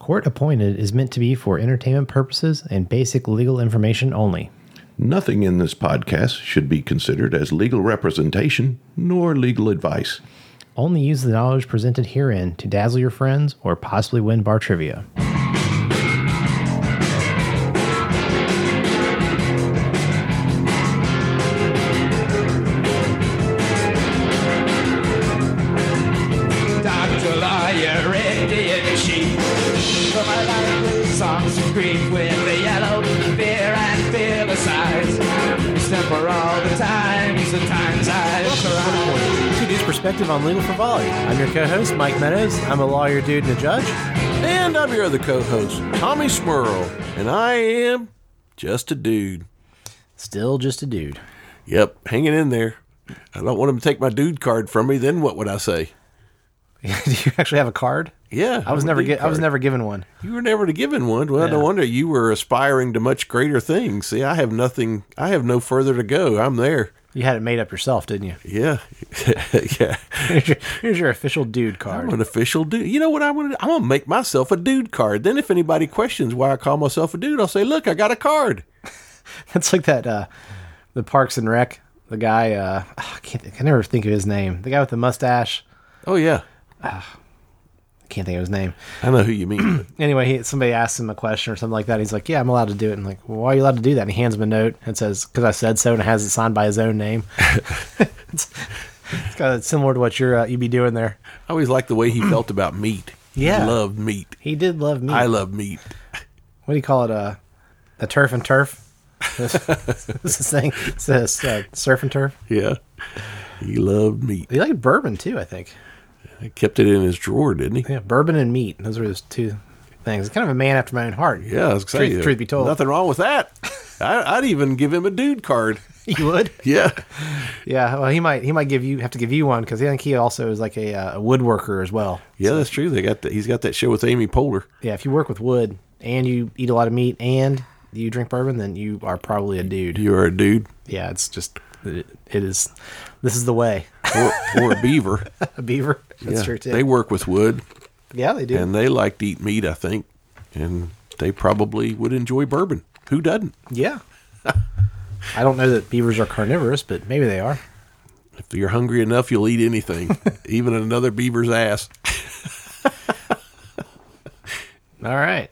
Court appointed is meant to be for entertainment purposes and basic legal information only. Nothing in this podcast should be considered as legal representation nor legal advice. Only use the knowledge presented herein to dazzle your friends or possibly win bar trivia. Perspective on Legal Frivolity. I'm your co-host, Mike Meadows. I'm a lawyer, dude, and a judge. And I'm your other co-host, Tommy Smurl. And I am just a dude. Still just a dude. Yep, hanging in there. I don't want him to take my dude card from me, then what would I say? Do you actually have a card? Yeah. I was never given one. You were never given one? Well, yeah. No wonder you were aspiring to much greater things. See, I have no further to go. I'm there. You had it made up yourself, didn't you? Yeah. Yeah. Here's your official dude card. I'm an official dude. You know what I'm going to do? I'm going to make myself a dude card. Then if anybody questions why I call myself a dude, I'll say, look, I got a card. That's like that, the Parks and Rec, the guy, I can never think of his name. The guy with the mustache. Oh, yeah. I can't think of his name. I know who you mean. Anyway, somebody asks him a question or something like that. He's like, yeah, I'm allowed to do it. And I'm like, well, why are you allowed to do that? And he hands him a note and says, because I said so, and it has it signed by his own name. It's kind of similar to what you'd be doing there. I always liked the way he felt about meat. Yeah. He loved meat. He did love meat. I love meat. What do you call it? A turf and turf? This is thing. It says surf and turf. Yeah. He loved meat. He liked bourbon too, I think. He kept it in his drawer, didn't he? Yeah, bourbon and meat. Those were his two things. He's kind of a man after my own heart. Yeah, I was going to say. Truth be told. Nothing wrong with that. I'd even give him a dude card. You would? Yeah. Yeah, well, he might have to give you one, because I think he also is like a woodworker as well. Yeah, so. That's true. He's got that show with Amy Poehler. Yeah, if you work with wood and you eat a lot of meat and you drink bourbon, then you are probably a dude. You are a dude? Yeah, it's just, it is, this is the way. Or a beaver. A beaver? That's true too. They work with wood. Yeah, they do. And they like to eat meat, I think. And they probably would enjoy bourbon. Who doesn't? Yeah. I don't know that beavers are carnivorous, but maybe they are. If you're hungry enough, you'll eat anything, even another beaver's ass. All right.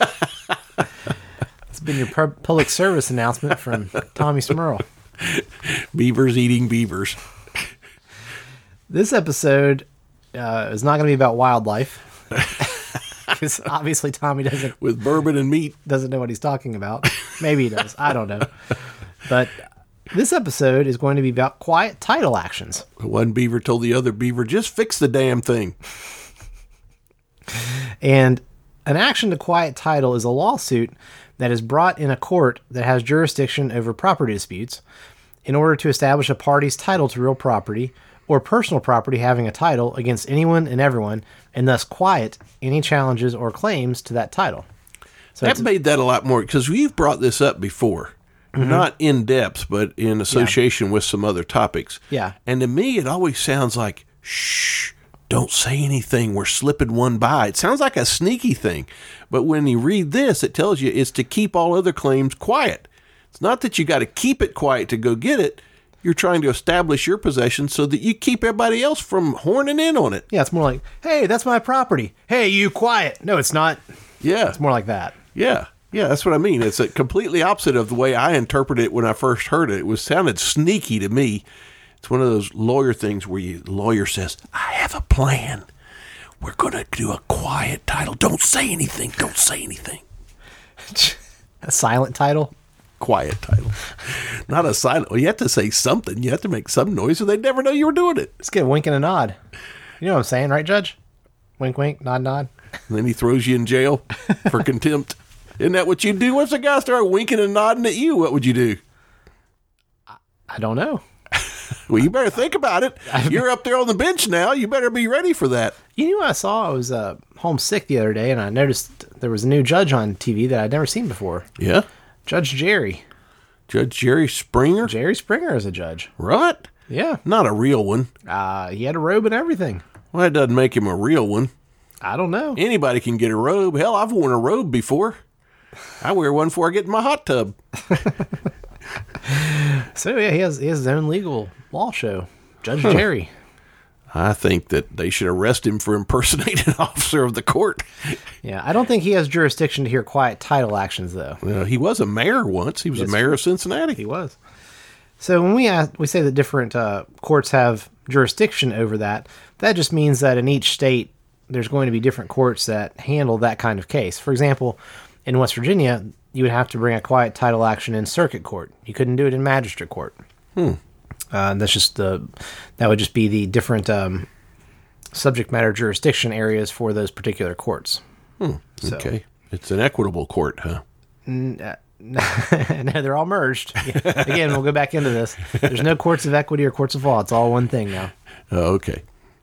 It's been your public service announcement from Tommy Smurl. Beavers eating beavers. This episode is not going to be about wildlife. Because obviously Tommy doesn't... With bourbon and meat. Doesn't know what he's talking about. Maybe he does. I don't know. But this episode is going to be about quiet title actions. One beaver told the other beaver, just fix the damn thing. And an action to quiet title is a lawsuit that is brought in a court that has jurisdiction over property disputes in order to establish a party's title to real property or personal property having a title against anyone and everyone, and thus quiet any challenges or claims to that title. So that made that a lot more, because we've brought this up before. Mm-hmm. Not in depth, but in association with some other topics. Yeah. And to me, it always sounds like, shh, don't say anything. We're slipping one by. It sounds like a sneaky thing. But when you read this, it tells you it's to keep all other claims quiet. It's not that you got to keep it quiet to go get it. You're trying to establish your possession so that you keep everybody else from horning in on it. Yeah, it's more like, hey, that's my property. Hey, you quiet. No, it's not. Yeah. It's more like that. Yeah. Yeah, that's what I mean. It's a completely opposite of the way I interpreted it when I first heard it. It sounded sneaky to me. It's one of those lawyer things where the lawyer says, I have a plan. We're going to do a quiet title. Don't say anything. Don't say anything. A silent title? Quiet title. Not a silent. Well, you have to say something. You have to make some noise or they'd never know you were doing it. Let's get a wink and a nod. You know what I'm saying, right, Judge? Wink, wink, nod, nod. And then he throws you in jail for contempt. Isn't that what you'd do? Once a guy started winking and nodding at you, what would you do? I don't know. Well, you better think about it. You're up there on the bench now. You better be ready for that. You know what I saw? I was homesick the other day, and I noticed there was a new judge on TV that I'd never seen before. Yeah? Judge Jerry. Judge Jerry Springer? Jerry Springer is a judge. What? Yeah. Not a real one. He had a robe and everything. Well, that doesn't make him a real one. I don't know. Anybody can get a robe. Hell, I've worn a robe before. I wear one before I get in my hot tub. So yeah, he has his own legal law show, Judge Jerry. I think that they should arrest him for impersonating an officer of the court. Yeah, I don't think he has jurisdiction to hear quiet title actions, though. He was a mayor once. He was a mayor of Cincinnati. He was. So when we say that different courts have jurisdiction over that, that just means that in each state there's going to be different courts that handle that kind of case. For example, in West Virginia, you would have to bring a quiet title action in circuit court. You couldn't do it in magistrate court. That would just be the different subject matter jurisdiction areas for those particular courts. So, okay. It's an equitable court, huh? No, they're all merged. Again, we'll go back into this. There's no courts of equity or courts of law. It's all one thing now. Oh, okay.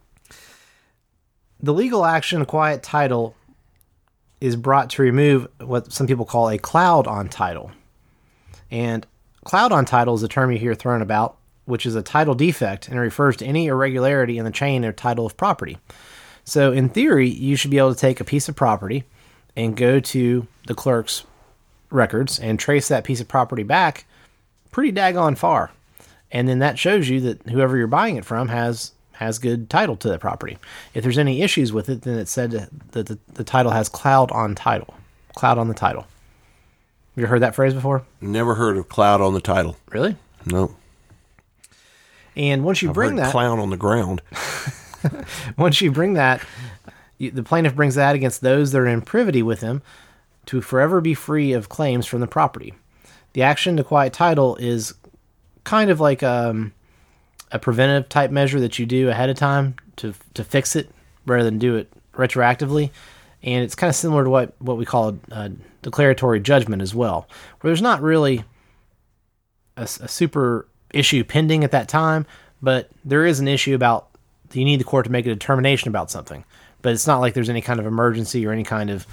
The legal action quiet title is brought to remove what some people call a cloud on title. And cloud on title is a term you hear thrown about, which is a title defect, and it refers to any irregularity in the chain of title of property. So in theory, you should be able to take a piece of property and go to the clerk's records and trace that piece of property back pretty daggone far. And then that shows you that whoever you're buying it from has good title to that property. If there's any issues with it, then it's said that the title has cloud on title. Cloud on the title. You ever heard that phrase before? Never heard of cloud on the title. Really? No. And once you bring that... clown on the ground. Once you bring that, the plaintiff brings that against those that are in privity with him to forever be free of claims from the property. The action to quiet title is kind of like a preventive type measure that you do ahead of time to fix it rather than do it retroactively. And it's kind of similar to what we call a declaratory judgment as well, where there's not really a super issue pending at that time, but there is an issue about you need the court to make a determination about something. But it's not like there's any kind of emergency or any kind of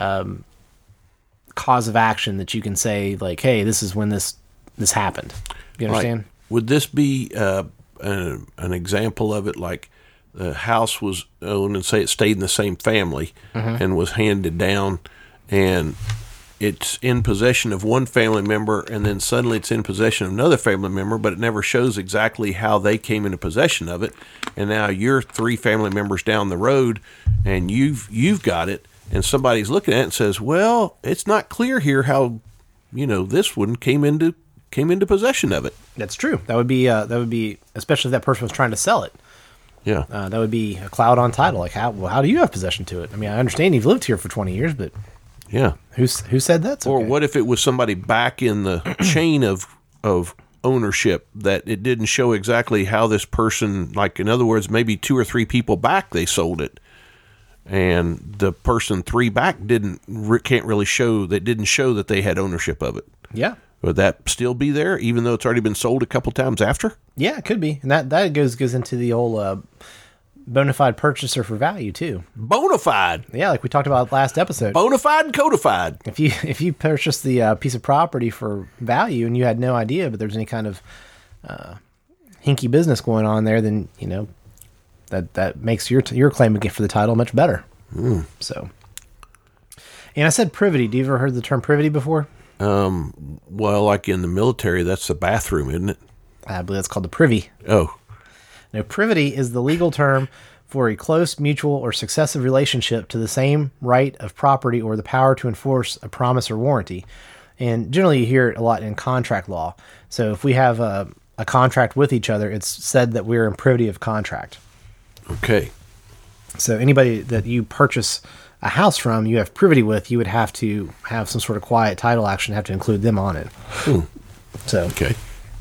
cause of action that you can say, like, hey, this is when this happened. You understand? Right. Would this be an example of it, like the house was owned and say it stayed in the same family and was handed down, and it's in possession of one family member, and then suddenly it's in possession of another family member, but it never shows exactly how they came into possession of it. And now you're 3 family members down the road, and you've got it, and somebody's looking at it and says, "Well, it's not clear here how, this one came into possession of it." That's true. That would be especially if that person was trying to sell it. Yeah, that would be a cloud on title. Like how do you have possession to it? I mean, I understand you've lived here for 20 years, but yeah, who said that? Or what if it was somebody back in the chain of ownership that it didn't show exactly how this person, like in other words, maybe 2 or 3 people back they sold it, and the person 3 back didn't show that they had ownership of it. Yeah. Would that still be there, even though it's already been sold a couple times after? Yeah, it could be, and that goes into the old bona fide purchaser for value too. Bona fide. Yeah, like we talked about last episode. Bona fide and codified. If you purchased the piece of property for value and you had no idea, but there's any kind of hinky business going on there, then that makes your claim for the title much better. So, and I said privity. Do you ever heard the term privity before? Well, like in the military, that's the bathroom, isn't it? I believe that's called the privy. Oh. Now, privity is the legal term for a close, mutual, or successive relationship to the same right of property or the power to enforce a promise or warranty. And generally you hear it a lot in contract law. So if we have a contract with each other, it's said that we're in privity of contract. Okay. So anybody that you purchase a house from, you have privity with, you would have to have some sort of quiet title action, have to include them on it. So, okay.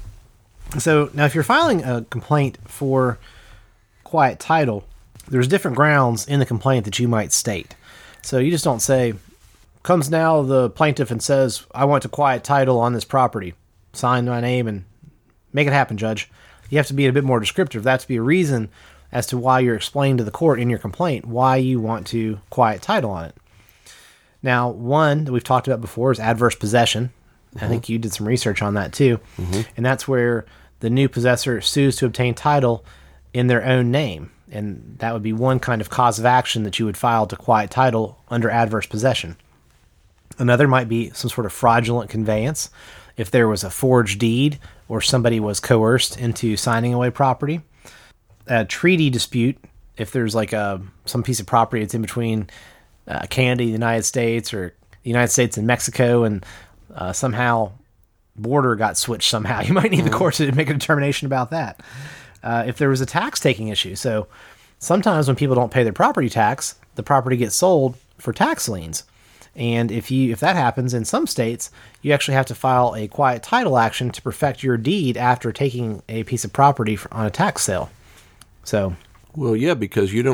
So now if you're filing a complaint for quiet title, there's different grounds in the complaint that you might state. So you just don't say, comes now the plaintiff and says, I want to quiet title on this property. Sign my name and make it happen, Judge. You have to be a bit more descriptive. That to be a reason as to why you're explaining to the court in your complaint why you want to quiet title on it. Now, one that we've talked about before is adverse possession. I think you did some research on that too. And that's where the new possessor sues to obtain title in their own name. And that would be one kind of cause of action that you would file to quiet title under adverse possession. Another might be some sort of fraudulent conveyance. If there was a forged deed or somebody was coerced into signing away property. A treaty dispute, if there's like some piece of property that's in between Canada, the United States, or the United States and Mexico, and somehow border got switched somehow, you might need the court to make a determination about that. If there was a tax taking issue. So sometimes when people don't pay their property tax, the property gets sold for tax liens. And if that happens in some states, you actually have to file a quiet title action to perfect your deed after taking a piece of property on a tax sale. So, well, yeah, because you're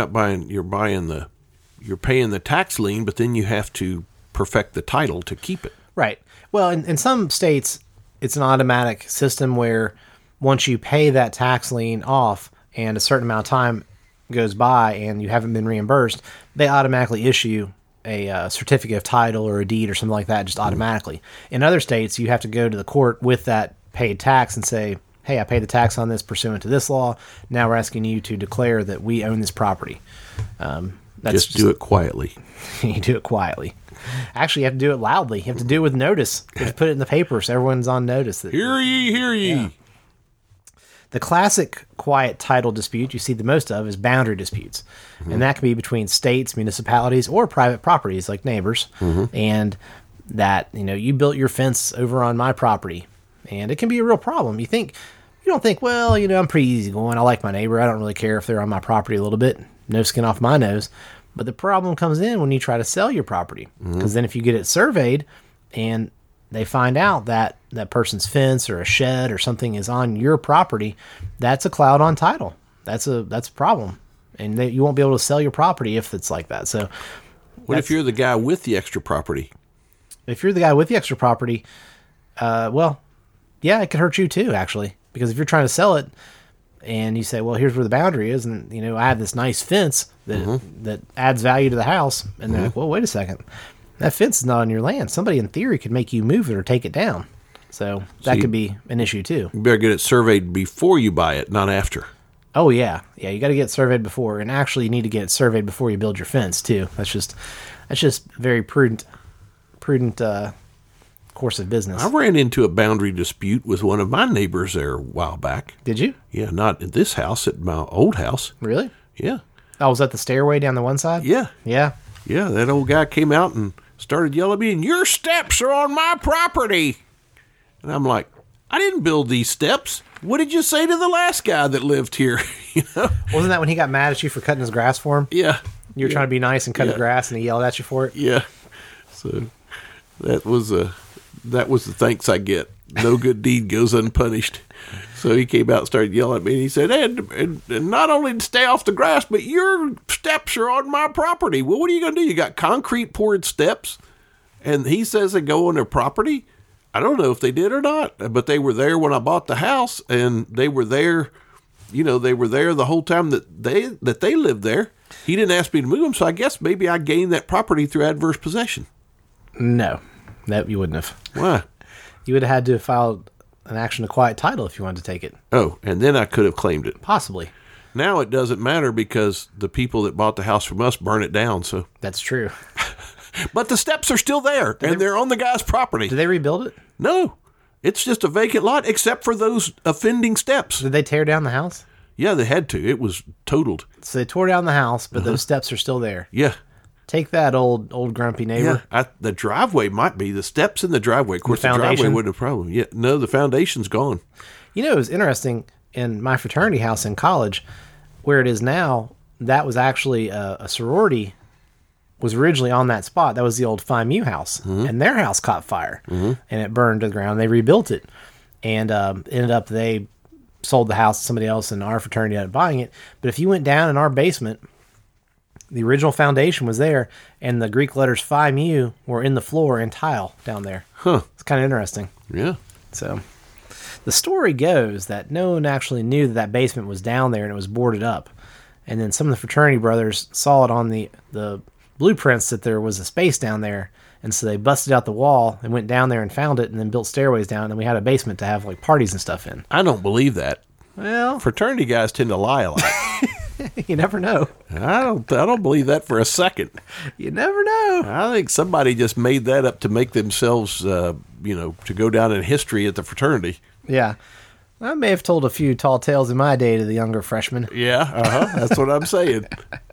paying the tax lien, but then you have to perfect the title to keep it. Right. Well, in some states, it's an automatic system where once you pay that tax lien off and a certain amount of time goes by and you haven't been reimbursed, they automatically issue a certificate of title or a deed or something like that just automatically. In other states, you have to go to the court with that paid tax and say, hey, I paid the tax on this pursuant to this law. Now we're asking you to declare that we own this property. Just do it quietly. You do it quietly. Actually, you have to do it loudly. You have to do it with notice. You have to put it in the paper so everyone's on notice. Hear ye, hear ye. Yeah. The classic quiet title dispute you see the most of is boundary disputes. Mm-hmm. And that can be between states, municipalities, or private properties like neighbors. Mm-hmm. And that, you built your fence over on my property. And it can be a real problem. You don't think, well, I'm pretty easygoing. I like my neighbor. I don't really care if they're on my property a little bit. No skin off my nose. But the problem comes in when you try to sell your property. Because then if you get it surveyed and they find out that that person's fence or a shed or something is on your property, that's a cloud on title. That's a problem. And you won't be able to sell your property if it's like that. So what if you're the guy with the extra property? If you're the guy with the extra property, well, yeah, it could hurt you too, actually. Because if you're trying to sell it and you say, well, here's where the boundary is, and I have this nice fence that adds value to the house, and they're like, well, wait a second. That fence is not on your land. Somebody in theory could make you move it or take it down. So that could be an issue too. You better get it surveyed before you buy it, not after. Oh, yeah. Yeah, you got to get it surveyed before. And actually, you need to get it surveyed before you build your fence too. That's just very prudent course of business. I ran into a boundary dispute with one of my neighbors there a while back. Did you? Yeah, not at this house, at my old house. Really? Yeah. Oh, was that the stairway down the one side? Yeah. Yeah. Yeah, that old guy came out and started yelling at me, and your steps are on my property. And I'm like, I didn't build these steps. What did you say to the last guy that lived here? Wasn't that when he got mad at you for cutting his grass for him? Yeah. You were trying to be nice and cut the grass, and he yelled at you for it? Yeah. So that was the thanks I get. No good deed goes unpunished. So he came out and started yelling at me, and he said, and not only to stay off the grass, but your steps are on my property. Well, what are you going to do? You got concrete poured steps? And he says they go on their property? I don't know if they did or not, but they were there when I bought the house, and they were there, they were there the whole time that they lived there. He didn't ask me to move them, so I guess maybe I gained that property through adverse possession. No, you wouldn't have. Why? You would have had to have filed an action to quiet title if you wanted to take it. Oh, and then I could have claimed it. Possibly. Now it doesn't matter because the people that bought the house from us burn it down. So that's true. But the steps are still there, they're on the guy's property. Did they rebuild it? No. It's just a vacant lot except for those offending steps. Did they tear down the house? Yeah, they had to. It was totaled. So they tore down the house, but those steps are still there. Yeah. Take that, old grumpy neighbor. Yeah, the driveway might be. The steps in the driveway. Of course, the driveway wouldn't have a problem. Yeah, no, the foundation's gone. It was interesting. In my fraternity house in college, where it is now, that was actually a sorority was originally on that spot. That was the old Phi Mu house. And their house caught fire. And it burned to the ground. They rebuilt it. And ended up they sold the house to somebody else, and our fraternity ended up buying it. But if you went down in our basement, the original foundation was there, and the Greek letters Phi Mu were in the floor in tile down there. Huh. It's kind of interesting. Yeah. So the story goes that no one actually knew that basement was down there and it was boarded up. And then some of the fraternity brothers saw it on the blueprints that there was a space down there. And so they busted out the wall and went down there and found it and then built stairways down. And we had a basement to have like parties and stuff in. I don't believe that. Well, fraternity guys tend to lie a lot. You never know. I don't believe that for a second. You never know. I think somebody just made that up to make themselves, to go down in history at the fraternity. Yeah. I may have told a few tall tales in my day to the younger freshmen. Yeah, that's what I'm saying.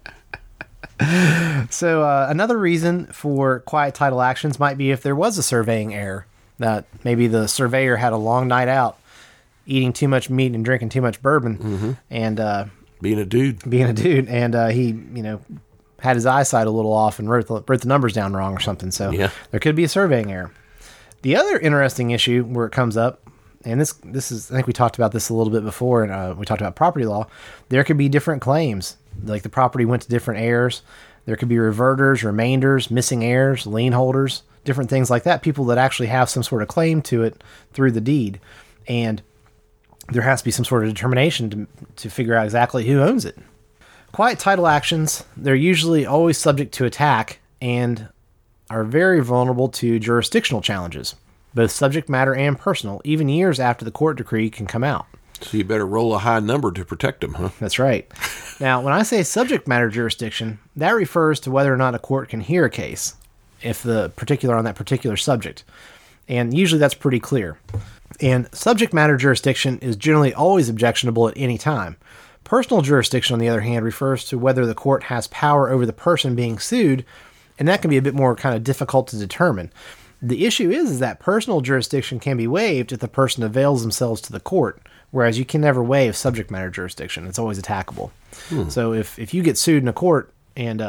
So another reason for quiet title actions might be if there was a surveying error. That maybe the surveyor had a long night out, eating too much meat and drinking too much bourbon, and Being a dude. and he had his eyesight a little off and wrote the numbers down wrong or something. So there could be a surveying error. The other interesting issue where it comes up, and this is, I think we talked about this a little bit before, and we talked about property law. There could be different claims, like the property went to different heirs. There could be reverters, remainders, missing heirs, lien holders, different things like that. People that actually have some sort of claim to it through the deed, and there has to be some sort of determination to figure out exactly who owns it. Quiet title actions, they're usually always subject to attack and are very vulnerable to jurisdictional challenges, both subject matter and personal, even years after the court decree can come out. So you better roll a high number to protect them, huh? That's right. Now, when I say subject matter jurisdiction, that refers to whether or not a court can hear a case, if the particular on that particular subject. And usually that's pretty clear. And subject matter jurisdiction is generally always objectionable at any time. Personal jurisdiction, on the other hand, refers to whether the court has power over the person being sued, and that can be a bit more kind of difficult to determine. The issue is that personal jurisdiction can be waived if the person avails themselves to the court, whereas you can never waive subject matter jurisdiction. It's always attackable. So if you get sued in a court and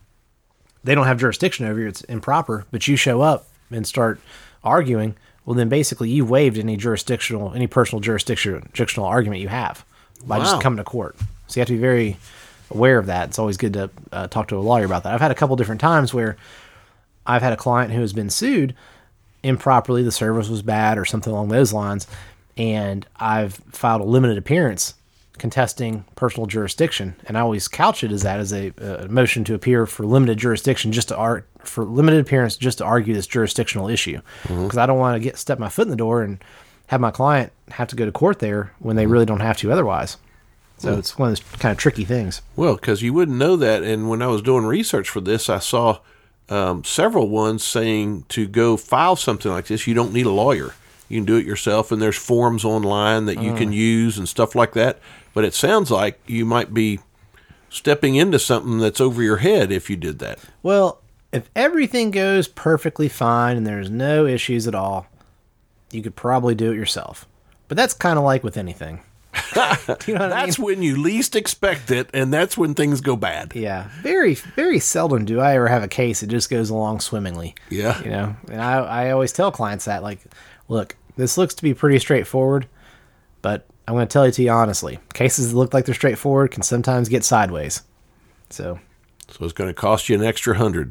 they don't have jurisdiction over you, it's improper, but you show up and start arguing, well, then basically you've waived any personal jurisdictional argument you have by just coming to court. So you have to be very aware of that. It's always good to talk to a lawyer about that. I've had a couple different times where I've had a client who has been sued improperly, the service was bad or something along those lines, and I've filed a limited appearance contesting personal jurisdiction, and I always couch it as that as a motion to appear for limited jurisdiction, for limited appearance, just to argue this jurisdictional issue, because I don't want to step my foot in the door and have my client have to go to court there when they really don't have to otherwise. So it's one of those kind of tricky things. Well, because you wouldn't know that, and when I was doing research for this, I saw several ones saying to go file something like this, you don't need a lawyer. You can do it yourself, and there's forms online that you can use and stuff like that. But it sounds like you might be stepping into something that's over your head if you did that. Well, if everything goes perfectly fine and there's no issues at all, you could probably do it yourself. But that's kind of like with anything. You know that's when you least expect it, and that's when things go bad. Yeah. Very, very seldom do I ever have a case that just goes along swimmingly. Yeah. And I always tell clients that, like, look, this looks to be pretty straightforward, but I'm going to tell you to you honestly, cases that look like they're straightforward can sometimes get sideways. So it's going to cost you an extra $100.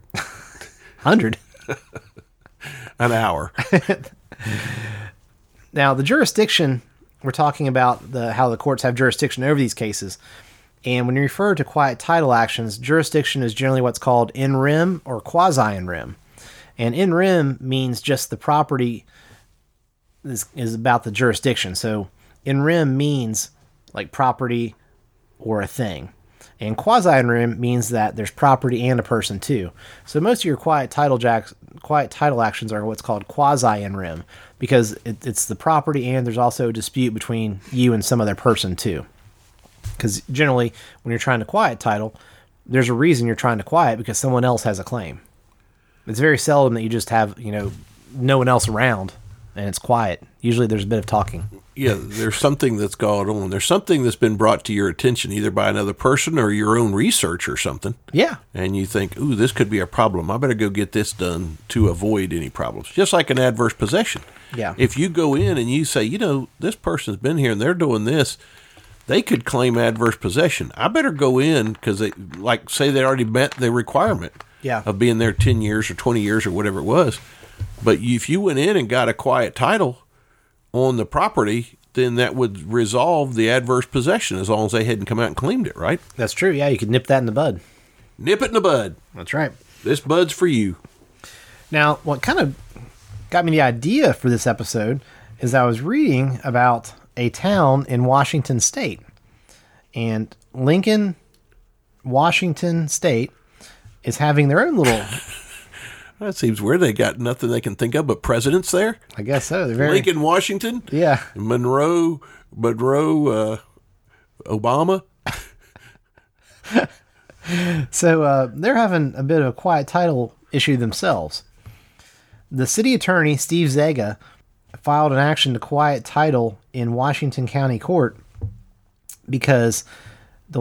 100 an hour. Now, the jurisdiction, we're talking about how the courts have jurisdiction over these cases. And when you refer to quiet title actions, jurisdiction is generally what's called in rem or quasi in rem. And in rem means just the property is about the jurisdiction. So in rem means like property or a thing. And quasi in rem means that there's property and a person too. So most of your quiet title actions are what's called quasi in rem, because it's the property and there's also a dispute between you and some other person too. Because generally, when you're trying to quiet title, there's a reason you're trying to quiet, because someone else has a claim. It's very seldom that you just have, no one else around and it's quiet. Usually there's a bit of talking. Yeah, there's something that's gone on. There's something that's been brought to your attention either by another person or your own research or something. Yeah. And you think, ooh, this could be a problem. I better go get this done to avoid any problems. Just like an adverse possession. Yeah. If you go in and you say, this person's been here and they're doing this, they could claim adverse possession. I better go in because say they already met the requirement of being there 10 years or 20 years or whatever it was. But if you went in and got a quiet title on the property, then that would resolve the adverse possession as long as they hadn't come out and claimed it, right? That's true. Yeah, you could nip that in the bud. Nip it in the bud. That's right. This bud's for you. Now, what kind of got me the idea for this episode is I was reading about a town in Washington State. And Lincoln, Washington State is having their own little. That seems weird. They got nothing they can think of but presidents there. I guess so. They're very, Lincoln, Washington. Yeah. Monroe, Obama. So they're having a bit of a quiet title issue themselves. The city attorney, Steve Zega, filed an action to quiet title in Washington County Court because the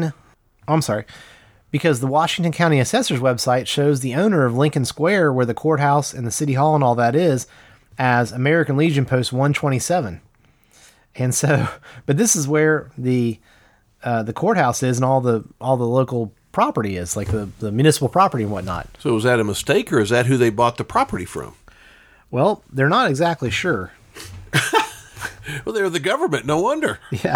Washington County Assessor's website shows the owner of Lincoln Square, where the courthouse and the city hall and all that is, as American Legion Post 127. And so, but this is where the courthouse is and all the local property is, like the municipal property and whatnot. So is that a mistake, or is that who they bought the property from? Well, they're not exactly sure. Well, they're the government. No wonder. Yeah.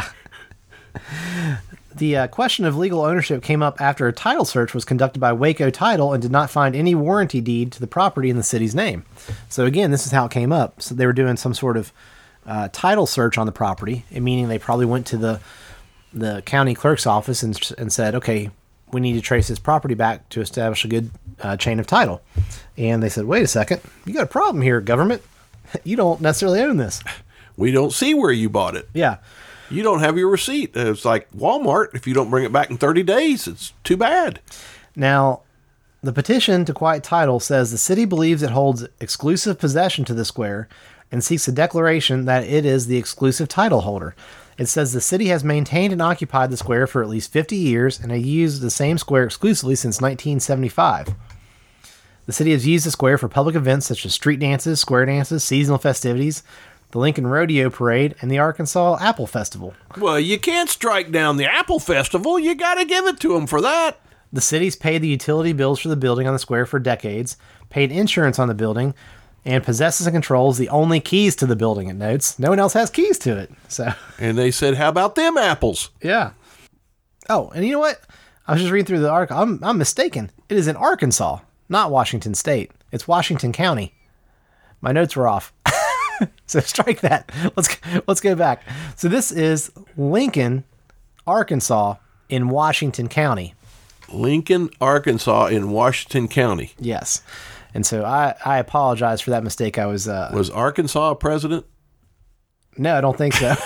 The question of legal ownership came up after a title search was conducted by Waco Title and did not find any warranty deed to the property in the city's name. So again, this is how it came up. So they were doing some sort of title search on the property, meaning they probably went to the county clerk's office and said, okay, we need to trace this property back to establish a good chain of title. And they said, wait a second, you got a problem here, government. You don't necessarily own this. We don't see where you bought it. Yeah. You don't have your receipt. It's like Walmart. If you don't bring it back in 30 days, it's too bad. Now, the petition to quiet title says the city believes it holds exclusive possession to the square and seeks a declaration that it is the exclusive title holder. It says the city has maintained and occupied the square for at least 50 years and has used the same square exclusively since 1975. The city has used the square for public events such as street dances, square dances, seasonal festivities, the Lincoln Rodeo Parade, and the Arkansas Apple Festival. Well, you can't strike down the Apple Festival. You got to give it to them for that. The city's paid the utility bills for the building on the square for decades, paid insurance on the building, and possesses and controls the only keys to the building, it notes. No one else has keys to it. So. And they said, how about them apples? Yeah. Oh, and you know what? I was just reading through the article. I'm mistaken. It is in Arkansas, not Washington State. It's Washington County. My notes were off. So strike that. Let's go back. So this is Lincoln, Arkansas in Washington County. Lincoln, Arkansas in Washington County. Yes. And so I apologize for that mistake. Was Arkansas a president? No, I don't think so.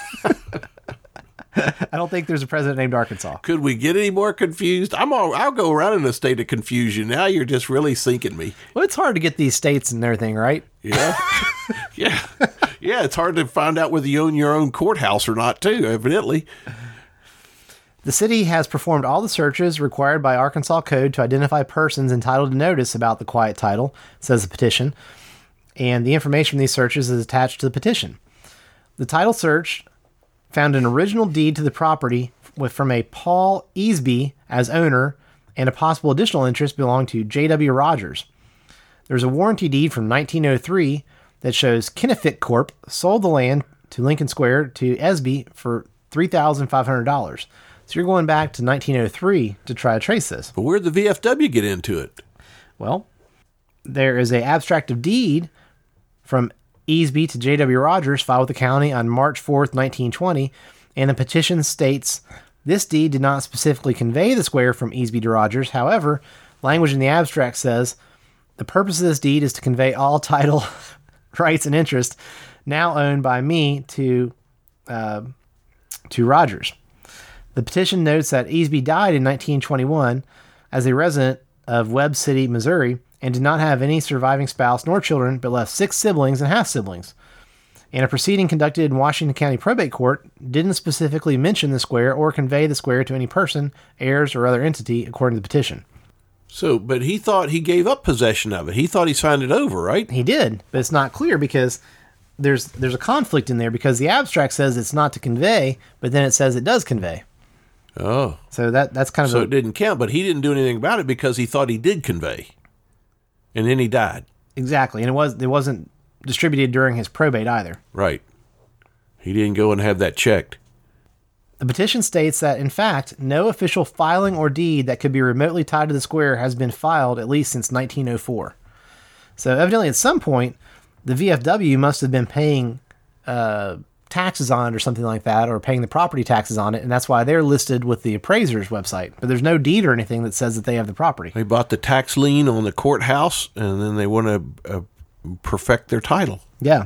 I don't think there's a president named Arkansas. Could we get any more confused? I'll go around in a state of confusion. Now you're just really sinking me. Well, it's hard to get these states and everything, right? Yeah. Yeah. Yeah, it's hard to find out whether you own your own courthouse or not, too, evidently. The city has performed all the searches required by Arkansas Code to identify persons entitled to notice about the quiet title, says the petition, and the information from these searches is attached to the petition. The title search found an original deed to the property from a Paul Easby as owner and a possible additional interest belonging to J.W. Rogers. There's a warranty deed from 1903 that shows Kinefit Corp. Sold the land to Lincoln Square to Esby for $3,500. So you're going back to 1903 to try to trace this. But where'd the VFW get into it? Well, there is an abstract of deed from Easby to J.W. Rogers filed with the county on March 4th, 1920, and the petition states, this deed did not specifically convey the square from Easby to Rogers. However, language in the abstract says, the purpose of this deed is to convey all title, rights, and interest now owned by me to Rogers. The petition notes that Easby died in 1921 as a resident of Webb City, Missouri, and did not have any surviving spouse nor children, but left 6 siblings and half-siblings. And a proceeding conducted in Washington County Probate Court didn't specifically mention the square or convey the square to any person, heirs, or other entity, according to the petition. So, but he thought he gave up possession of it. He thought he signed it over, right? He did, but it's not clear because there's a conflict in there because the abstract says it's not to convey, but then it says it does convey. Oh. So that's kind of... So it didn't count, but he didn't do anything about it because he thought he did convey. And then he died. Exactly. And it wasn't distributed during his probate either. Right. He didn't go and have that checked. The petition states that, in fact, no official filing or deed that could be remotely tied to the square has been filed at least since 1904. So evidently at some point, the VFW must have been paying taxes on it or something like that, or paying the property taxes on it, and that's why they're listed with the appraiser's website. But there's no deed or anything that says that they have the property. They bought the tax lien on the courthouse, and then they want to perfect their title. Yeah.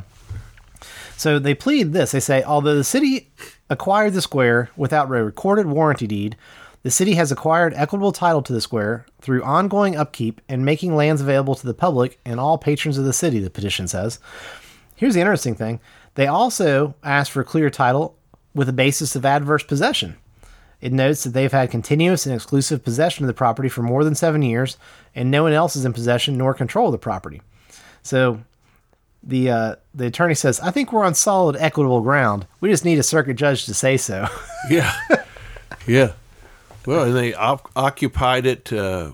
So they plead this. They say, although the city acquired the square without a recorded warranty deed, the city has acquired equitable title to the square through ongoing upkeep and making lands available to the public and all patrons of the city, the petition says. Here's the interesting thing. They also asked for clear title with a basis of adverse possession. It notes that they've had continuous and exclusive possession of the property for more than 7 years, and no one else is in possession nor control of the property. So the attorney says, I think we're on solid, equitable ground. We just need a circuit judge to say so. Yeah. Yeah. Well, and they occupied it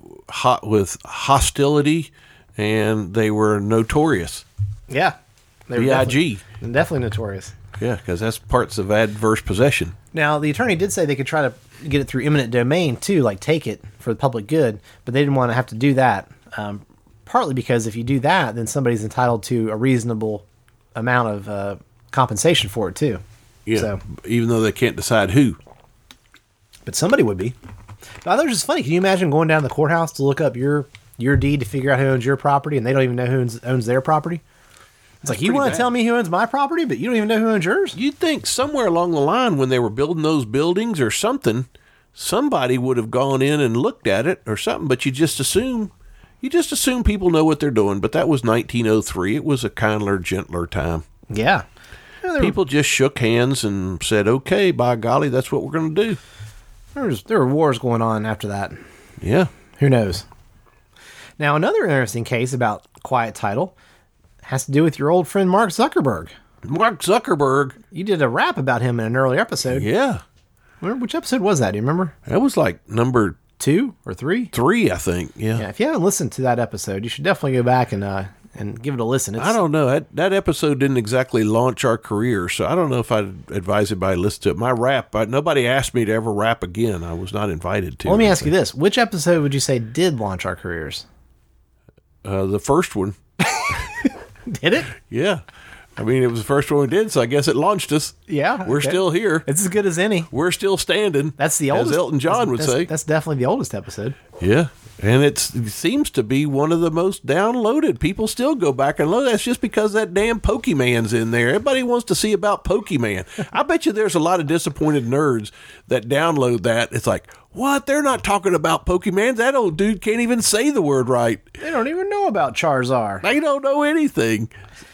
with hostility, and they were notorious. Yeah. They were B.I.G. Definitely notorious. Yeah, because that's parts of adverse possession. Now, the attorney did say they could try to get it through eminent domain, too, like take it for the public good, but they didn't want to have to do that, partly because if you do that, then somebody's entitled to a reasonable amount of compensation for it, too. Yeah, so, even though they can't decide who. But somebody would be. But I thought it was just funny. Can you imagine going down to the courthouse to look up your deed to figure out who owns your property, and they don't even know who owns their property? It's like, you want to tell me who owns my property, but you don't even know who owns yours? You'd think somewhere along the line when they were building those buildings or something, somebody would have gone in and looked at it or something, but you just assume people know what they're doing. But that was 1903. It was a kindler, gentler time. Yeah. People just shook hands and said, okay, by golly, that's what we're going to do. There were wars going on after that. Yeah. Who knows? Now, another interesting case about quiet title has to do with your old friend Mark Zuckerberg. Mark Zuckerberg. You did a rap about him in an earlier episode. Yeah. Which episode was that? Do you remember? That was like number 2 or 3? 3, I think. Yeah. Yeah. If you haven't listened to that episode, you should definitely go back and give it a listen. I don't know. That episode didn't exactly launch our career, so I don't know if I'd advise anybody to listen to it. My rap, nobody asked me to ever rap again. I was not invited to. Well, let me ask you this. Which episode would you say did launch our careers? The first one. Did it? Yeah. I mean, it was the first one we did, so I guess it launched us. Yeah. We're still here. It's as good as any. We're still standing. That's the oldest. As Elton John would say. That's definitely the oldest episode. Yeah. And it seems to be one of the most downloaded. People still go back and load. That's just because that damn Pokemon's in there. Everybody wants to see about Pokemon. I bet you there's a lot of disappointed nerds that download that. It's like, what? They're not talking about Pokemon. That old dude can't even say the word right. They don't even know about Charizard. They don't know anything.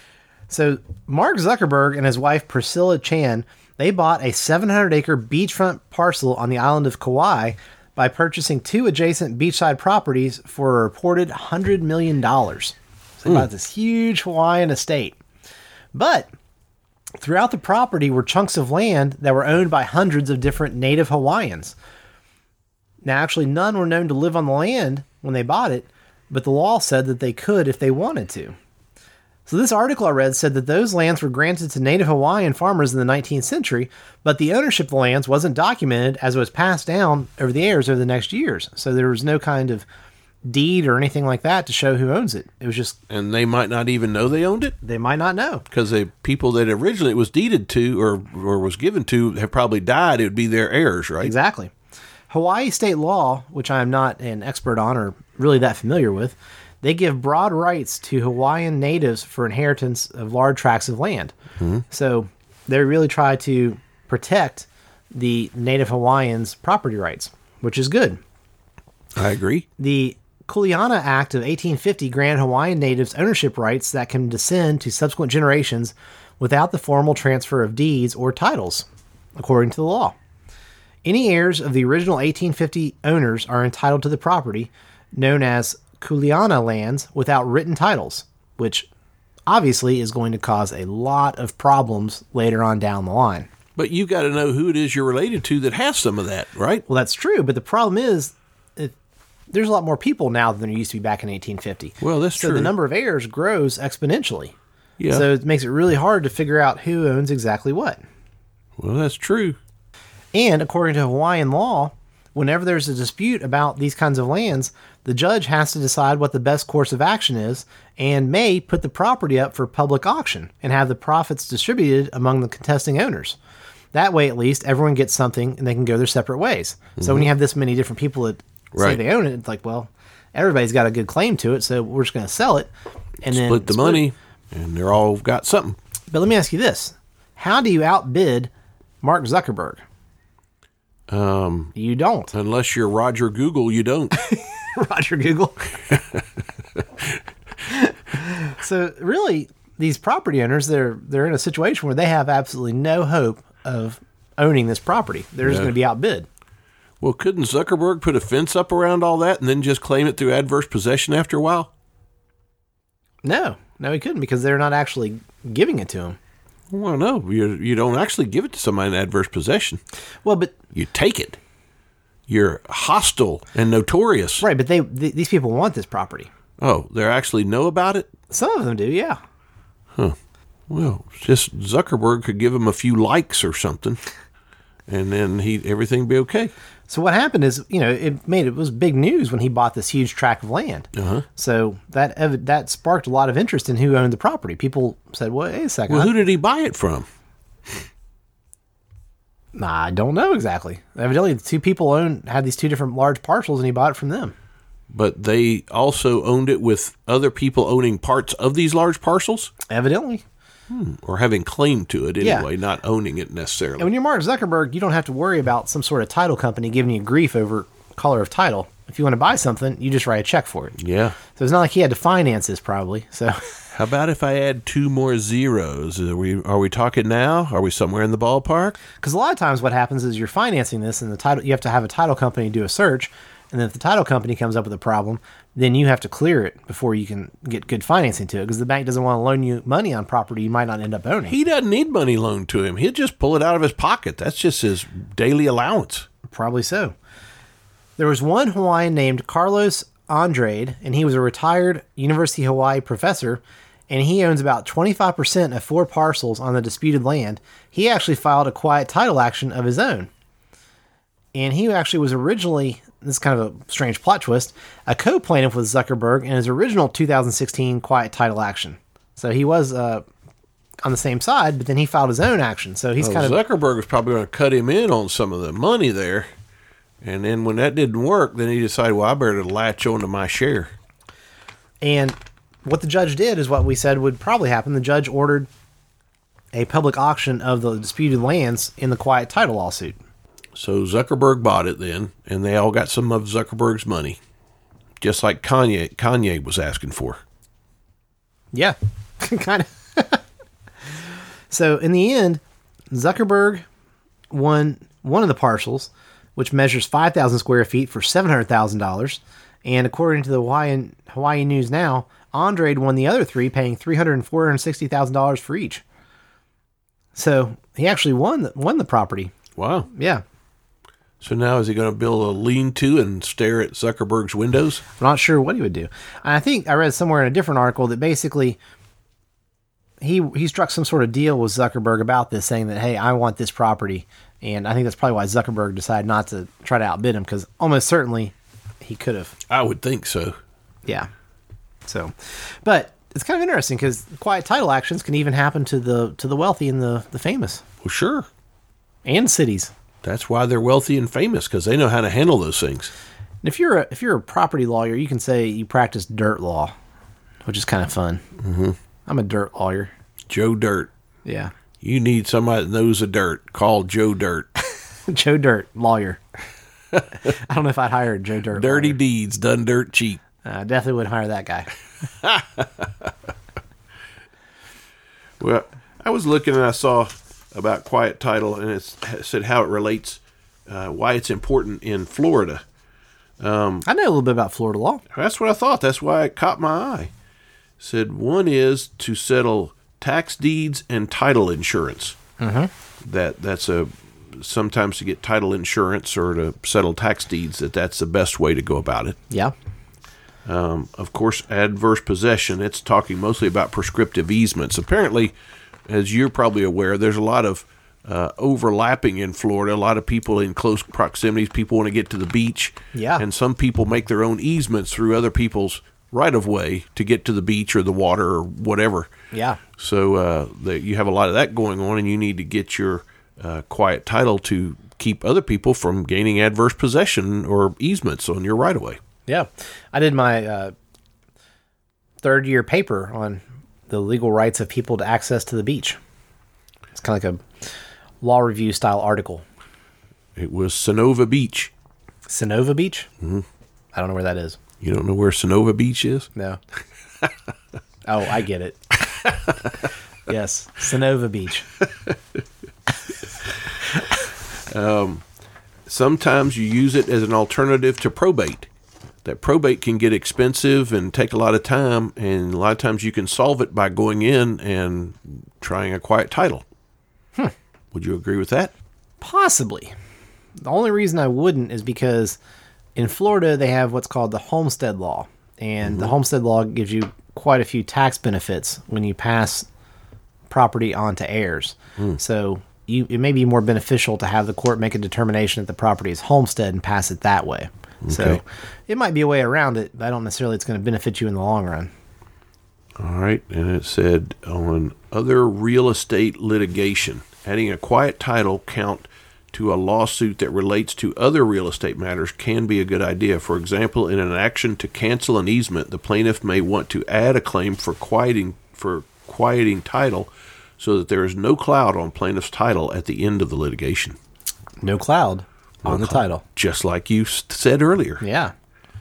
So Mark Zuckerberg and his wife Priscilla Chan, they bought a 700-acre beachfront parcel on the island of Kauai by purchasing 2 adjacent beachside properties for a reported $100 million. So they bought this huge Hawaiian estate. But throughout the property were chunks of land that were owned by hundreds of different native Hawaiians. Now, actually, none were known to live on the land when they bought it, but the law said that they could if they wanted to. So this article I read said that those lands were granted to native Hawaiian farmers in the 19th century, but the ownership of the lands wasn't documented as it was passed down over the years over the next years. So there was no kind of deed or anything like that to show who owns it. It was just... And they might not even know they owned it? They might not know. Because the people that originally it was deeded to or was given to have probably died. It would be their heirs, right? Exactly. Hawaii state law, which I am not an expert on or really that familiar with, they give broad rights to Hawaiian natives for inheritance of large tracts of land. Mm-hmm. So they really try to protect the native Hawaiians' property rights, which is good. I agree. The Kuleana Act of 1850 granted Hawaiian natives ownership rights that can descend to subsequent generations without the formal transfer of deeds or titles, according to the law. Any heirs of the original 1850 owners are entitled to the property, known as Kuleana lands, without written titles, which obviously is going to cause a lot of problems later on down the line. But you got to know who it is you're related to that has some of that, right? Well, that's true, but the problem is there's a lot more people now than there used to be back in 1850. Well, that's true. So the number of heirs grows exponentially. Yeah. So it makes it really hard to figure out who owns exactly what. Well, that's true. And according to Hawaiian law, whenever there's a dispute about these kinds of lands, the judge has to decide what the best course of action is and may put the property up for public auction and have the profits distributed among the contesting owners. That way, at least, everyone gets something and they can go their separate ways. So when you have this many different people that say they own it, it's like, well, everybody's got a good claim to it, so we're just going to sell it. And then Split the money, and they're all got something. But let me ask you this. How do you outbid Mark Zuckerberg? You don't. Unless you're Roger Google, you don't. Roger Google. So really, these property owners, they're in a situation where they have absolutely no hope of owning this property. They're just going to be outbid. Well, couldn't Zuckerberg put a fence up around all that and then just claim it through adverse possession after a while? No, he couldn't, because they're not actually giving it to him. Well, no, you don't actually give it to somebody in adverse possession. Well, but you take it. You're hostile and notorious. Right, but these people want this property. Oh, they actually know about it? Some of them do, yeah. Huh. Well, just Zuckerberg could give him a few likes or something, and then everything be okay. So what happened is, it was big news when he bought this huge tract of land. Uh-huh. So that sparked a lot of interest in who owned the property. People said, "Well, wait a second. Well, who did he buy it from?" I don't know exactly. Evidently, the two people had these two different large parcels, and he bought it from them. But they also owned it with other people owning parts of these large parcels? Evidently. Or having claim to it anyway, not owning it necessarily. And when you're Mark Zuckerberg, you don't have to worry about some sort of title company giving you grief over color of title. If you want to buy something, you just write a check for it. Yeah. So it's not like he had to finance this, probably. So how about if I add 2 more zeros? Are we talking now? Are we somewhere in the ballpark? Because a lot of times what happens is you're financing this, and you have to have a title company do a search. And then if the title company comes up with a problem, then you have to clear it before you can get good financing to it, because the bank doesn't want to loan you money on property you might not end up owning. He doesn't need money loaned to him. He'll just pull it out of his pocket. That's just his daily allowance. Probably so. There was one Hawaiian named Carlos Andrade, and he was a retired University of Hawaii professor, and he owns about 25% of 4 parcels on the disputed land. He actually filed a quiet title action of his own. And he actually was originally, this is kind of a strange plot twist, a co-plaintiff with Zuckerberg in his original 2016 quiet title action. So he was on the same side, but then he filed his own action. So he's Zuckerberg was probably going to cut him in on some of the money there. And then when that didn't work, then he decided, well, I better latch on to my share. And what the judge did is what we said would probably happen. The judge ordered a public auction of the disputed lands in the quiet title lawsuit. So Zuckerberg bought it then, and they all got some of Zuckerberg's money, just like Kanye was asking for. Yeah, kind of. So in the end, Zuckerberg won one of the parcels, which measures 5,000 square feet for $700,000. And according to the Hawaii News Now, Andrade won the other 3, paying $300,000 and $460,000 for each. So he actually won the property. Wow. Yeah. So now is he going to build a lean-to and stare at Zuckerberg's windows? I'm not sure what he would do. I think I read somewhere in a different article that basically he struck some sort of deal with Zuckerberg about this, saying that, hey, I want this property. And I think that's probably why Zuckerberg decided not to try to outbid him, because almost certainly he could have. I would think so. Yeah. So, but it's kind of interesting because quiet title actions can even happen to the wealthy and the famous. Well, sure. And cities. That's why they're wealthy and famous, because they know how to handle those things. And if you're a property lawyer, you can say you practice dirt law, which is kind of fun. Mm-hmm. I'm a dirt lawyer. Joe Dirt. Yeah. You need somebody that knows the dirt. Call Joe Dirt. Joe Dirt, lawyer. I don't know if I'd hire Joe Dirt. Dirty lawyer. deeds done dirt cheap. I definitely wouldn't hire that guy. Well, I was looking and I saw about quiet title, and it said how it relates, why it's important in Florida. I know a little bit about Florida law. That's what I thought. That's why it caught my eye. It said one is to settle tax deeds and title insurance. Mm-hmm. That's sometimes to get title insurance or to settle tax deeds, that's the best way to go about it. Yeah. Of course, adverse possession, it's talking mostly about prescriptive easements. Apparently, as you're probably aware, there's a lot of overlapping in Florida. A lot of people in close proximities, people want to get to the beach. Yeah. And some people make their own easements through other people's right-of-way to get to the beach or the water or whatever. Yeah. So you have a lot of that going on, and you need to get your quiet title to keep other people from gaining adverse possession or easements on your right-of-way. Yeah. I did my third-year paper on the legal rights of people to access to the beach. It's kind of like a law review style article. It was Sonova Beach. Sonova Beach? Mm-hmm. I don't know where that is. You don't know where Sonova Beach is? No. Oh, I get it. Yes, Sonova Beach. Sometimes you use it as an alternative to probate. That probate can get expensive and take a lot of time, and a lot of times you can solve it by going in and trying a quiet title. Would you agree with that? Possibly. The only reason I wouldn't is because in Florida they have what's called the homestead law, and the homestead law gives you quite a few tax benefits when you pass property on to heirs. So it may be more beneficial to have the court make a determination that the property is homestead and pass it that way. Okay. So it might be a way around it, but I don't necessarily it's going to benefit you in the long run. All right. And it said on other real estate litigation, adding a quiet title count to a lawsuit that relates to other real estate matters can be a good idea. For example, in an action to cancel an easement, the plaintiff may want to add a claim for quieting title so that there is no cloud on plaintiff's title at the end of the litigation. No cloud on the title. Just like you said earlier. Yeah.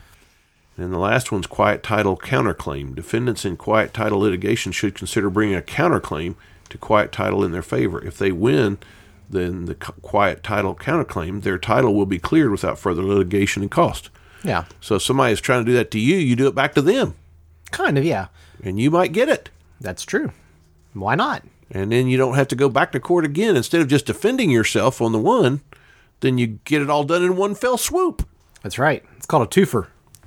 And the last one's quiet title counterclaim. Defendants in quiet title litigation should consider bringing a counterclaim to quiet title in their favor. If they win, then the quiet title counterclaim, their title will be cleared without further litigation and cost. Yeah. So if somebody is trying to do that to you, you do it back to them. Kind of, yeah. And you might get it. That's true. Why not? And then you don't have to go back to court again. Instead of just defending yourself on the one, then you get it all done in one fell swoop. That's right. It's called a twofer.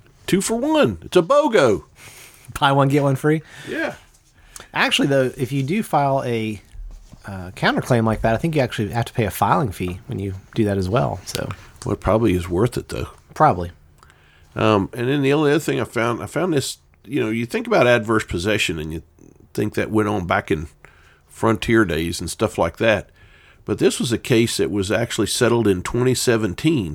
2 for 1. It's a BOGO. Buy one, get one free. Yeah. Actually, though, if you do file a counterclaim like that, I think you actually have to pay a filing fee when you do that as well. So, Well, it probably is worth it, though. probably. And then the only other thing I found this, you think about adverse possession and you think that went on back in frontier days and stuff like that. But this was a case that was actually settled in 2017.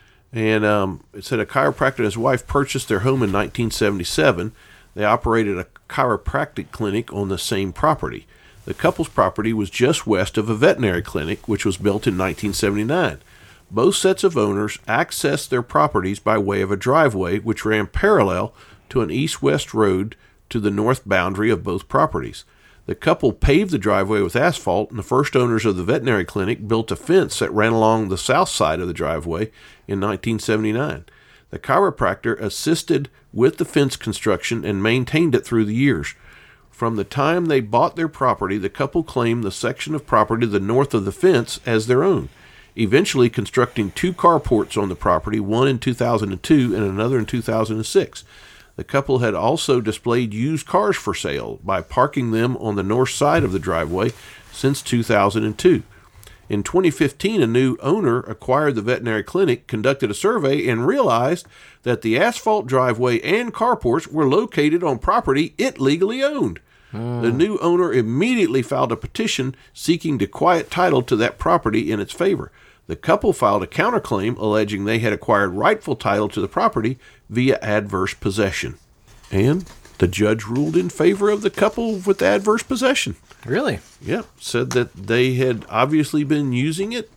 And it said a chiropractor and his wife purchased their home in 1977. They operated a chiropractic clinic on the same property. The couple's property was just west of a veterinary clinic, which was built in 1979. Both sets of owners accessed their properties by way of a driveway, which ran parallel to an east-west road to the north boundary of both properties. The couple paved the driveway with asphalt, and the first owners of the veterinary clinic built a fence that ran along the south side of the driveway in 1979. The chiropractor assisted with the fence construction and maintained it through the years. From the time they bought their property, the couple claimed the section of property to the north of the fence as their own, eventually constructing 2 carports on the property, one in 2002 and another in 2006. The couple had also displayed used cars for sale by parking them on the north side of the driveway since 2002. In 2015, a new owner acquired the veterinary clinic, conducted a survey, and realized that the asphalt driveway and carports were located on property it legally owned. The new owner immediately filed a petition seeking to quiet title to that property in its favor. The couple filed a counterclaim alleging they had acquired rightful title to the property via adverse possession. And the judge ruled in favor of the couple with adverse possession. Really? Yeah, said that they had obviously been using it,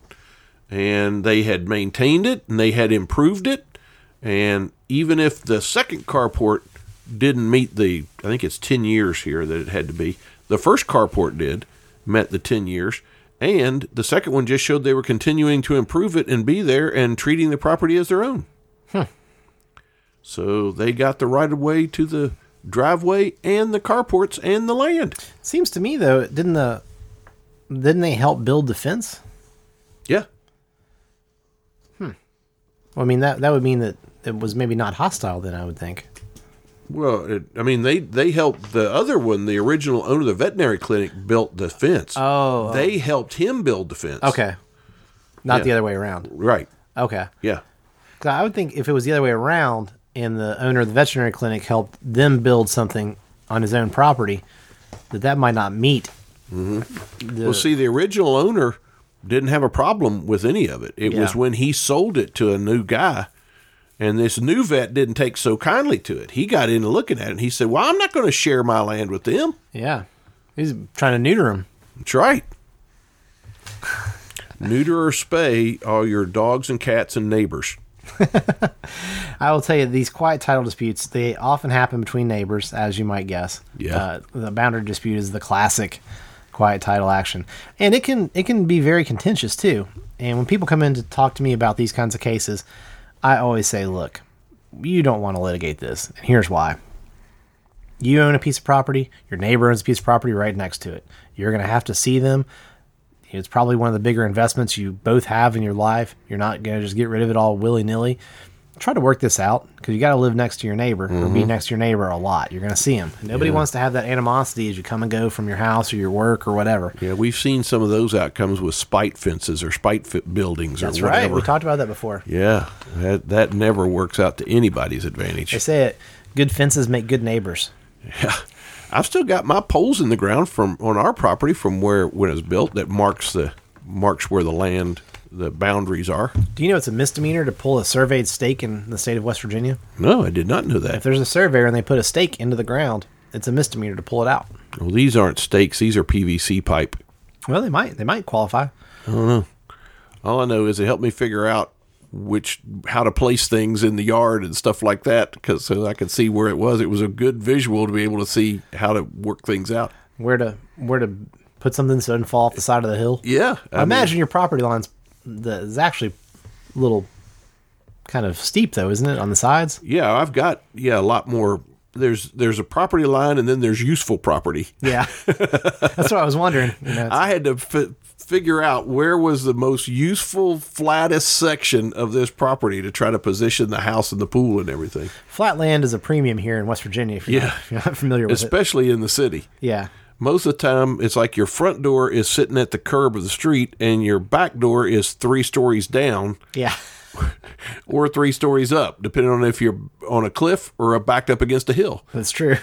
and they had maintained it, and they had improved it. And even if the second carport didn't meet I think it's 10 years here that it had to be, the first carport met the 10 years. And the second one just showed they were continuing to improve it and be there and treating the property as their own. So they got the right of way to the driveway and the carports and the land. Seems to me though, didn't they help build the fence? Yeah. Well, I mean that would mean that it was maybe not hostile then, I would think. Well, they helped the other one, the original owner of the veterinary clinic, built the fence. Oh. They helped him build the fence. Okay. Not Yeah. the other way around. Right. Okay. Yeah. 'Cause I would think if it was the other way around and the owner of the veterinary clinic helped them build something on his own property, that might not meet. Well, see, the original owner didn't have a problem with any of it. It was Yeah. when he sold it to a new guy, and this new vet didn't take so kindly to it. He got into looking at it, and he said, well, I'm not going to share my land with them. Yeah. He's trying to neuter him. That's right. Neuter or spay all your dogs and cats and neighbors. I will tell you, these quiet title disputes, they often happen between neighbors, as you might guess. Yeah. The boundary dispute is the classic quiet title action. And it can be very contentious, too. And when people come in to talk to me about these kinds of cases, I always say, look, you don't want to litigate this. And here's why. You own a piece of property. Your neighbor owns a piece of property right next to it. You're going to have to see them. It's probably one of the bigger investments you both have in your life. You're not going to just get rid of it all willy-nilly. Try to work this out, because you got to live next to your neighbor or be next to your neighbor a lot. You're going to see him. Nobody wants to have that animosity as you come and go from your house or your work or whatever. Yeah, we've seen some of those outcomes with spite fences or buildings That's or whatever. right. We talked about that before. Yeah, that never works out to anybody's advantage. They say it. Good fences make good neighbors. Yeah, I've still got my poles in the ground from on our property from when it was built that marks where the boundaries are. Do you know it's a misdemeanor to pull a surveyed stake in the state of West Virginia? No, I did not know If that. there's a surveyor and they put a stake into the ground, it's a misdemeanor to pull it out. Well, these aren't stakes; these are PVC pipe. Well, they might qualify. All I know is it helped me figure out how to place things in the yard and stuff like that, because so I could see where it was. It was a good visual to be able to see how to work things out. Where to put something so it doesn't fall off the side of the hill. Yeah, I imagine your property line's is actually a little kind of steep, though, isn't it, on the sides? Yeah, I've got a lot more. There's a property line, and then there's useful property. Yeah, that's what I was wondering. I had to figure out where was the most useful, flattest section of this property to try to position the house and the pool and everything. Flat land is a premium here in West Virginia. If you're not familiar with Especially in the city. Yeah. Most of the time, it's like your front door is sitting at the curb of the street, and your back door is 3 stories down. Yeah. Or 3 stories up, depending on if you're on a cliff or backed up against a hill. That's true.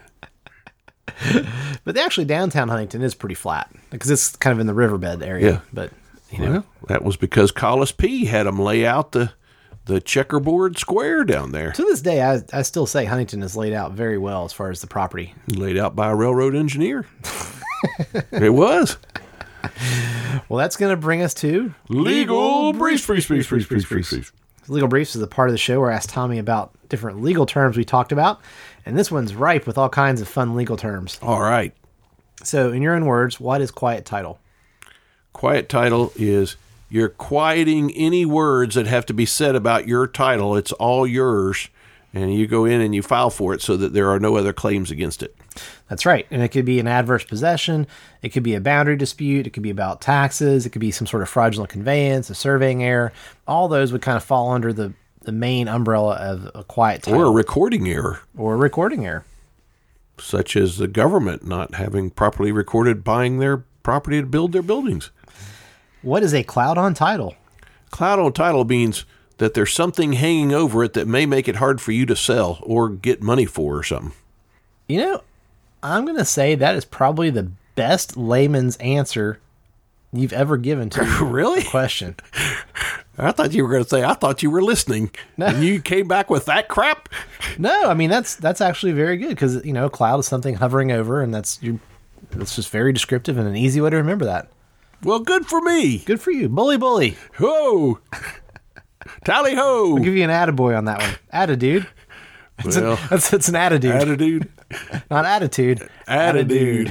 But actually, downtown Huntington is pretty flat because it's kind of in the riverbed area. Yeah. But Well, that was because Collis P. had them lay out the checkerboard square down there. to this day, I still say Huntington is laid out very well as far as the property. Laid out by a railroad engineer. It was. Well, that's going to bring us to Legal briefs. Legal Briefs is the part of the show where I ask Tommy about different legal terms we talked about, and this one's ripe with all kinds of fun legal terms. All right. So, in your own words, what is quiet title? Quiet title is you're quieting any words that have to be said about your title. It's all yours, and you go in and you file for it so that there are no other claims against it. That's right. And it could be an adverse possession. It could be a boundary dispute. It could be about taxes. It could be some sort of fraudulent conveyance, a surveying error. All those would kind of fall under the main umbrella of a quiet title. Or a recording error. Or a recording error. Such as the government not having properly recorded buying their property to build their buildings. What is a cloud on title? Cloud on title means that there's something hanging over it that may make it hard for you to sell or get money for or something. You know, I'm going to say that is probably the best layman's answer you've ever given to Really? the question. I thought you were going to say, I thought you were listening. No. And you came back with that crap? No, I mean, that's actually very good because, you know, a cloud is something hovering over, and that's just very descriptive and an easy way to remember that. Well, good for me. Good for you. Bully. Whoa. Tally ho. I'll give you an attaboy on that one. Attitude. Well, It's an attitude. attitude. Not attitude. Attitude.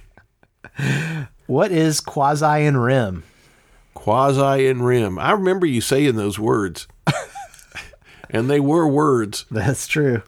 What is quasi in rim? Quasi and rim. I remember you saying those words. And they were words. That's true.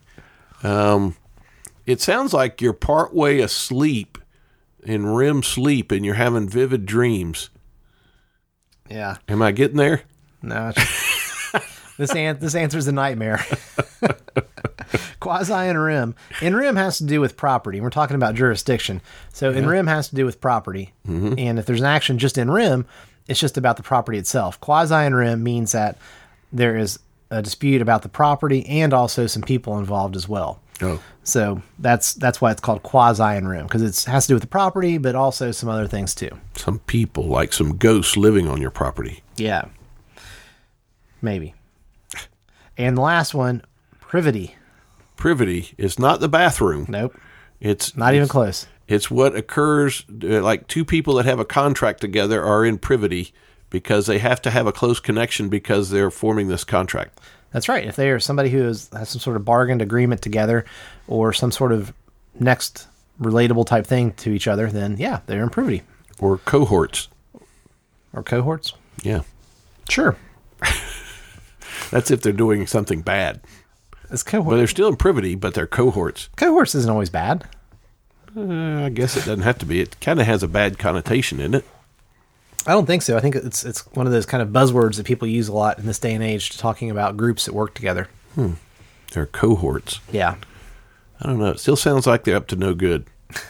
It sounds like you're partway asleep in REM sleep and you're having vivid dreams. Yeah. Am I getting there? No. This answer's a nightmare. Quasi in rem. In rem has to do with property. We're talking about jurisdiction. So in rem has to do with property. And if there's an action just in rem, it's just about the property itself. Quasi in rem means that there is a dispute about the property and also some people involved as well. Oh. So that's why it's called quasi in rem, because it has to do with the property, but also some other things too. Some people, like some ghosts living on your property. Yeah. Maybe. And the last one, privity. Privity is not the bathroom. Nope. It's Not even close. It's what occurs, like two people that have a contract together are in privity because they have to have a close connection because they're forming this contract. That's right. If they are somebody who has some sort of bargained agreement together or some sort of next relatable type thing to each other, then yeah, they're in privity. Or cohorts. Or cohorts. Yeah. Sure. That's if they're doing something bad. It's cohorts. Well, they're still in privity, but they're cohorts. Cohorts isn't always bad. I guess it doesn't have to be. It kind of has a bad connotation, isn't it? I don't think so. I think it's one of those kind of buzzwords that people use a lot in this day and age, talking about groups that work together. They're cohorts. Yeah. I don't know. It still sounds like they're up to no good.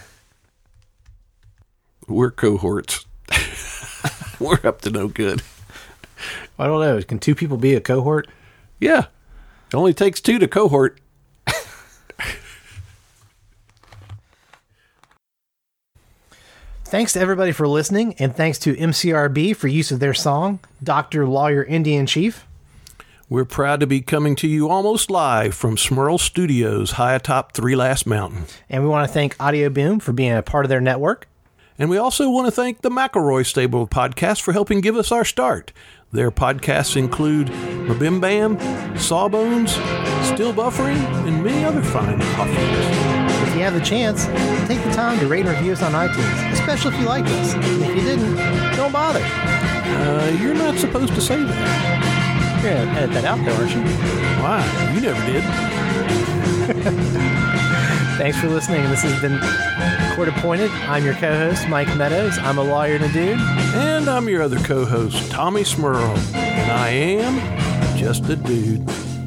We're cohorts. We're up to no good. I don't know. Can two people be a cohort? Yeah. It only takes two to cohort. Thanks to everybody for listening, and thanks to MCRB for use of their song, Dr. Lawyer Indian Chief. We're proud to be coming to you almost live from Smurl Studios, high atop Three Last Mountain. And we want to thank Audio Boom for being a part of their network. And we also want to thank the McElroy stable of podcasts for helping give us our start. Their podcasts include Mabim Bam, Sawbones, Still Buffering, and many other fine offerings. If you have the chance, take the time to rate and review us on iTunes, especially if you like us. And if you didn't, don't bother. You're not supposed to say that. You're going to edit that out though, aren't you? Why? You never did. Thanks for listening. This has been Court Appointed. I'm your co-host, Mike Meadows. I'm a lawyer and a dude. And I'm your other co-host, Tommy Smurl. And I am just a dude.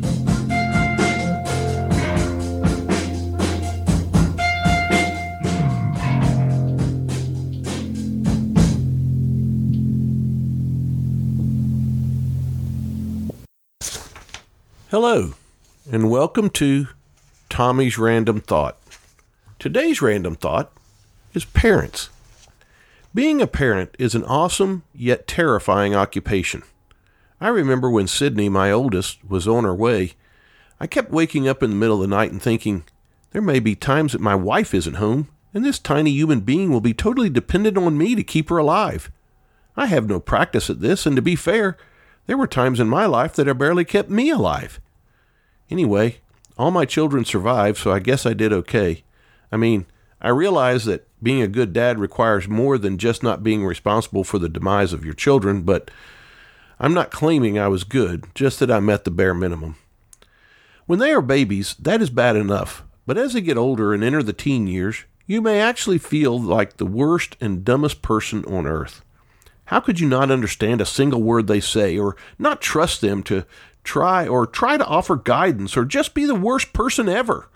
Hello, and welcome to Tommy's Random Thought. Today's random thought is parents. Being a parent is an awesome yet terrifying occupation. I remember when Sydney, my oldest, was on her way, I kept waking up in the middle of the night and thinking, there may be times that my wife isn't home, and this tiny human being will be totally dependent on me to keep her alive. I have no practice at this, and to be fair, there were times in my life that I barely kept me alive. Anyway, all my children survived, so I guess I did okay. I mean, I realize that being a good dad requires more than just not being responsible for the demise of your children, but I'm not claiming I was good, just that I met the bare minimum. When they are babies, that is bad enough, but as they get older and enter the teen years, you may actually feel like the worst and dumbest person on earth. How could you not understand a single word they say, or not trust them to try to offer guidance, or just be the worst person ever?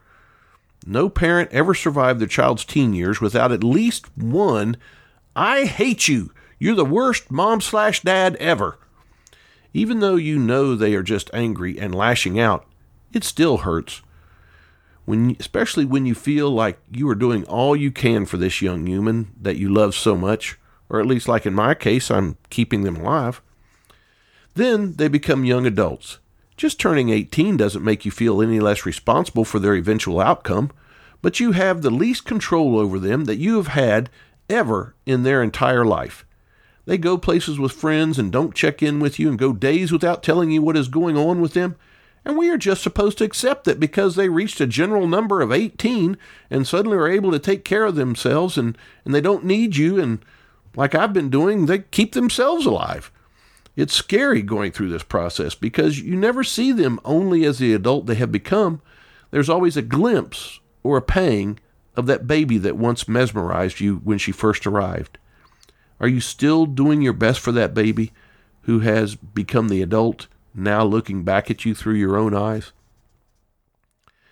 No parent ever survived their child's teen years without at least one, I hate you, you're the worst mom/dad ever. Even though you know they are just angry and lashing out, it still hurts. Especially when you feel like you are doing all you can for this young human that you love so much, or at least like in my case, I'm keeping them alive. Then they become young adults. Just turning 18 doesn't make you feel any less responsible for their eventual outcome, but you have the least control over them that you have had ever in their entire life. They go places with friends and don't check in with you and go days without telling you what is going on with them, and we are just supposed to accept that because they reached a general number of 18 and suddenly are able to take care of themselves and they don't need you, and like I've been doing, they keep themselves alive. It's scary going through this process because you never see them only as the adult they have become. There's always a glimpse or a pang of that baby that once mesmerized you when she first arrived. Are you still doing your best for that baby who has become the adult, now looking back at you through your own eyes?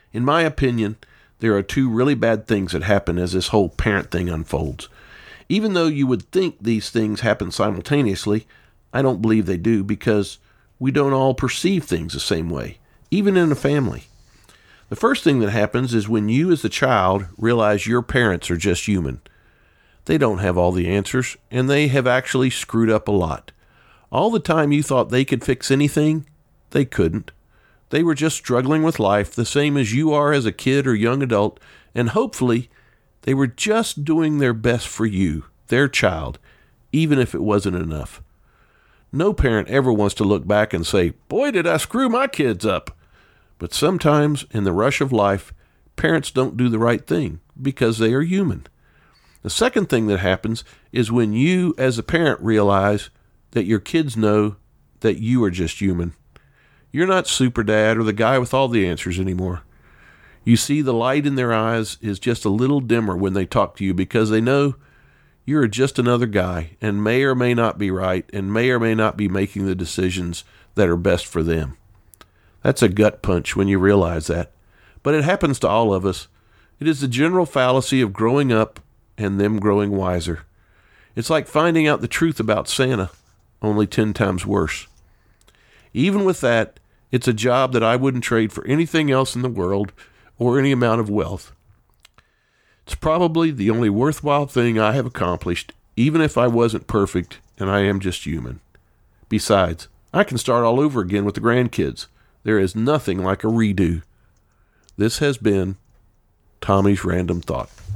In my opinion, there are two really bad things that happen as this whole parent thing unfolds. Even though you would think these things happen simultaneously, I don't believe they do because we don't all perceive things the same way, even in a family. The first thing that happens is when you as a child realize your parents are just human. They don't have all the answers, and they have actually screwed up a lot. All the time you thought they could fix anything, they couldn't. They were just struggling with life the same as you are as a kid or young adult, and hopefully they were just doing their best for you, their child, even if it wasn't enough. No parent ever wants to look back and say, "Boy, did I screw my kids up." But sometimes, in the rush of life, parents don't do the right thing because they are human. The second thing that happens is when you, as a parent, realize that your kids know that you are just human. You're not super dad or the guy with all the answers anymore. You see the light in their eyes is just a little dimmer when they talk to you because they know you're just another guy and may or may not be right and may or may not be making the decisions that are best for them. That's a gut punch when you realize that. But it happens to all of us. It is the general fallacy of growing up and them growing wiser. It's like finding out the truth about Santa, only 10 times worse. Even with that, it's a job that I wouldn't trade for anything else in the world or any amount of wealth. It's probably the only worthwhile thing I have accomplished, even if I wasn't perfect and I am just human. Besides, I can start all over again with the grandkids. There is nothing like a redo. This has been Tommy's Random Thought.